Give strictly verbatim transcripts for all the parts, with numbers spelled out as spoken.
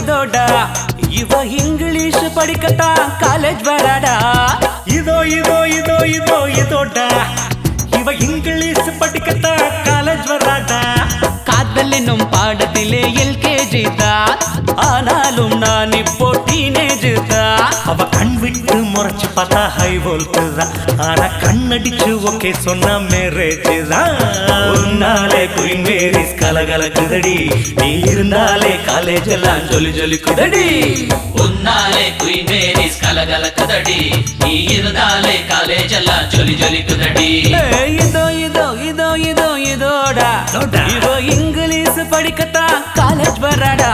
இதோடா இவ இங்கிலீஷ் படிக்கத்தான் காலேஜ் வராடா. இதோ இதோ இதோ இதோ இதோடா இவ இங்கிலீஷ் படிக்கத்தான் காலேஜ் வராடா. காதல் என்னும் பாடத்திலே எல்கேஜி தான், ஆனாலும் நான் இப்போ டீனேஜ் தான். அவ கண் விட்டு முறைச்சு பார்த்தா ஹை வோல்ட் தான், ஆனா கண்ணடிச்சு ஓகே சொன்னா மேரேஜ் தான். உன்னாலே குயின் மேரிஸ் கலகலக்குதடி, நீ இருந்தாலே காலேஜ் எல்லாம் ஜொலி ஜொலிக்குதடி. உன்னாலே குயின் மேரிஸ் கலகலக்குதடி, நீ இருந்தாலே காலேஜ் எல்லாம் ஜொலி ஜொலிக்குதடி. இதோ இதோ இதோ இதோ இதோடா இவ இங்கிலீஷ் படிக்கத்தான் காலேஜ் வராடா.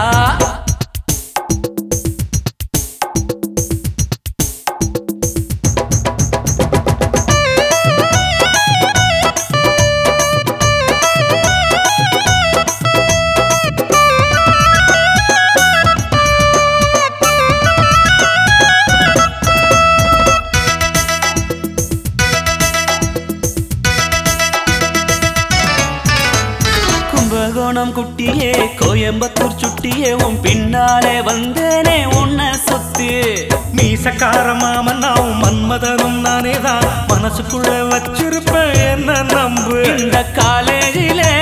கும்பகோணம் குட்டியே கோயம்புத்தூர் சுட்டியே உன் பின்னாலே வந்தேனே உன்னை சுத்தி. மீசக்கார மாமன் நான் மன்மதனும் நானேதான், மனசுக்குள்ள வச்சிருப்பேன் என்ன நம்பு. இந்த காலேஜிலே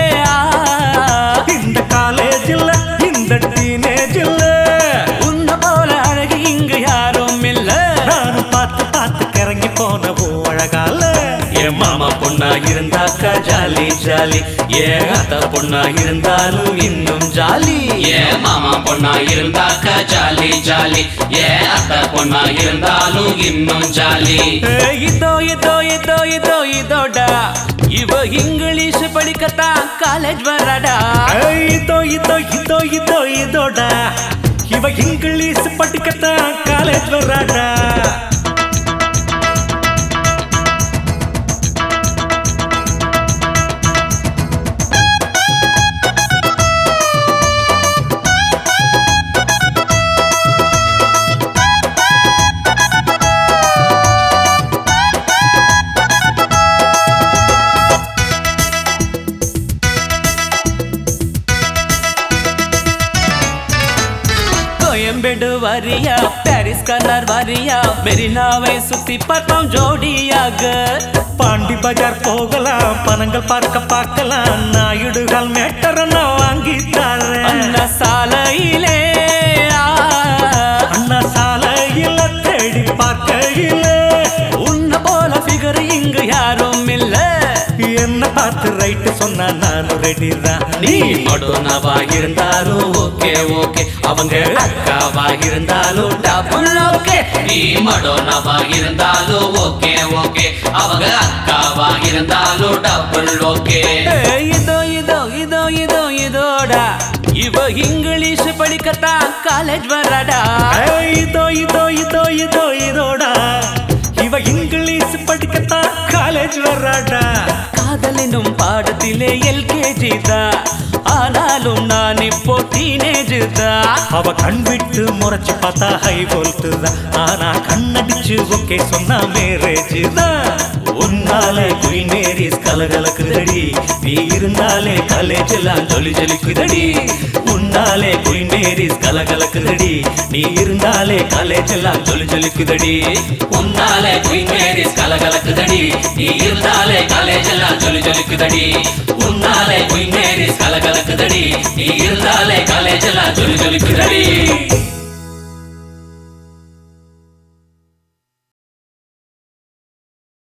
இந்த காலேஜில் இந்த டீனேஜில் உன்ன போல அழகு இங்கு யாரும் இல்ல. நானும் பார்த்து பார்த்து கிறங்கி போன அழகால. என் மாமா பொண்ணா இருந்தாக்கா ஜாலி ஜாலி, ஏன் அத்த பொண்ணா இருந்தாலும் இன்னும் ஜாலி. ஏன் மாமா பொண்ணா இருந்தாக்கா ஜாலி ஜாலி, ஏன் அத்தை பொண்ணா இருந்தாலும் இன்னும் ஜாலி. இதோ இதோ இதோ இதோ இதோடா இவ இங்கிலீஷ் படிக்கத்தான் காலேஜ் வராடா. இதோ இதோ இதோ இதோ இதோடா இவ இங்கிலீஷ் படிக்கத்தான் காலேஜ் வராடா. கோயம்பேடு வரியா, பாரிஸ் கலர் வரியா, மெரினாவை சுத்தி பார்த்தோம் ஜோடியாக. பாண்டி பஜார் போகலாம், பணங்கள் பார்க்க பார்க்கலாம், நாயுடுகள் மேட்டரை நான் வாங்கி தரேன். அண்ணா சாலையிலே அண்ணா சாலையில தேடி பார்க்கையில உன்ன போல ஃபிகர் இங்கு யாரும் இல்ல. என்ன பார்த்து ரைட்டு சொன்னா நானும் ரெடி தான். நீ மடோனாவா இருந்தாலும் ஓகே ஓகே, அவங்க அக்காவா இருந்தாலும் டபுள் ஓகே. நீ மடோனாவா இருந்தாலும் ஓகே ஓகே, அவங்க அக்காவா இருந்தாலும் டபுள் ஓகே. இதோ இதோ இதோ இதோ இதோடா இவ இங்கிலீஷ் படிக்கத்தான் காலேஜ் வராடா. இதோ இதோ இதோ இதோ இதோடா இவ இங்கிலீஷ் படிக்கத்தான் காலேஜ் வராடா. காதல் என்னும் பாடத்திலே எல்கேஜி தான், ஆனாலும் நான் இப்போ டீனேஜ் தான். அவ கண் விட்டு முறைச்சு பார்த்தா ஹை வோல்ட் தான், ஆனா கண்ணடிச்சு ஓகே சொன்னா மேரேஜ் தான். உன்னாலே குயின் மேரிஸ் கலகலக்குதடி, நீ இருந்தாலே காலேஜ் எல்லாம் ஜொலி ஜொலிக்குதடி. உன்னாலே குயின் மேரிஸ் கலகலக்குதடி, நீ இருந்தாலே காலேஜ் எல்லாம் ஜொலி ஜொலிக்குதடி. உன்னாலே குயின் மேரிஸ் கலகலக்குதடி, நீ இருந்தாலே காலேஜ் எல்லாம் ஜொலி ஜொலிக்குதடி. உன்னாலே குயின் மேரிஸ் கலகலக்குதடி, நீ இருந்தாலே காலேஜ் எல்லாம் ஜொலி ஜொலிக்குதடி.